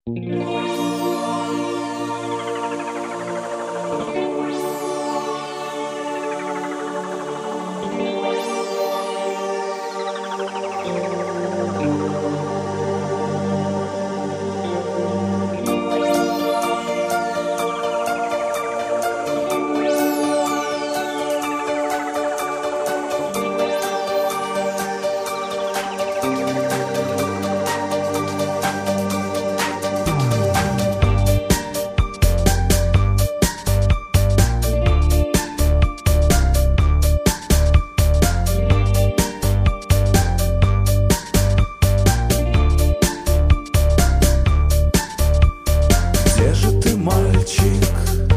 Где же ты, мальчик,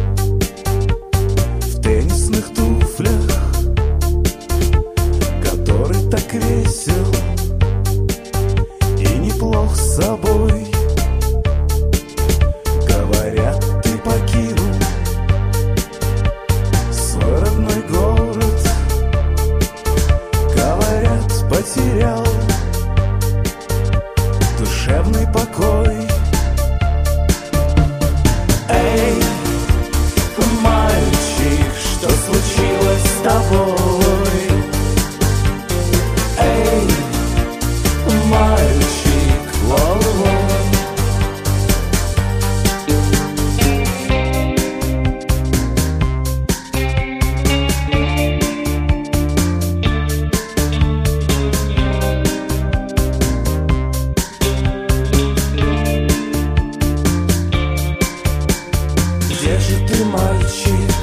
в теннисных туфлях, который так весел и неплох с собой? Говорят, ты покинул свой родной город, говорят, потерял душевный покой. Эй, мальчик, что случилось с тобой? Эй, мальчик, воу-воу. Где же ты, мальчик,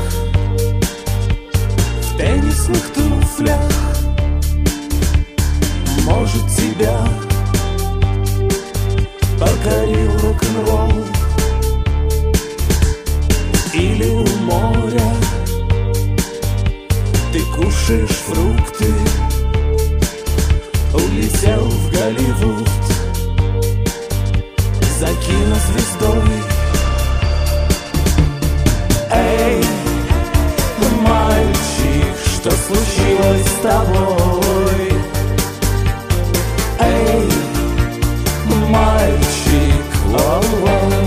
в теннисных туфлях? Может, тебя покорил рок-н-ролл? Или у моря ты кушаешь фрукты, улетел в Голливуд за кинозвездой? Эй, мальчик, что случилось с тобой? Эй, мальчик, воу-воу.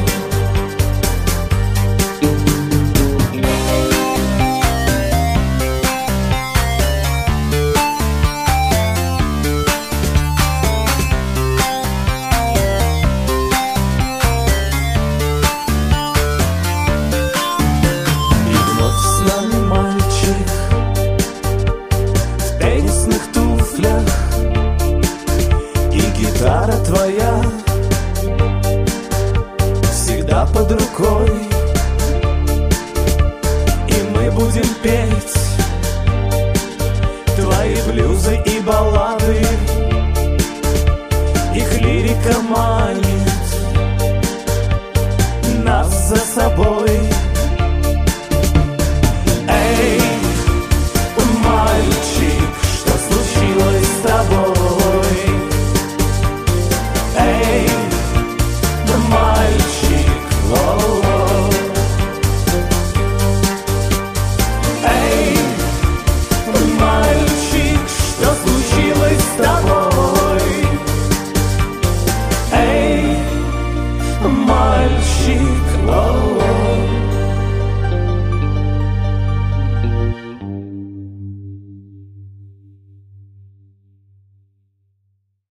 Гитара твоя всегда под рукой, и мы будем петь твои блюзы и баллады. Их лирика манит нас за собой. Эй, мальчик, что случилось с тобой? Эй, мальчик, воу-воу. Эй, мальчик, что случилось с тобой? Эй, мальчик, воу-воу.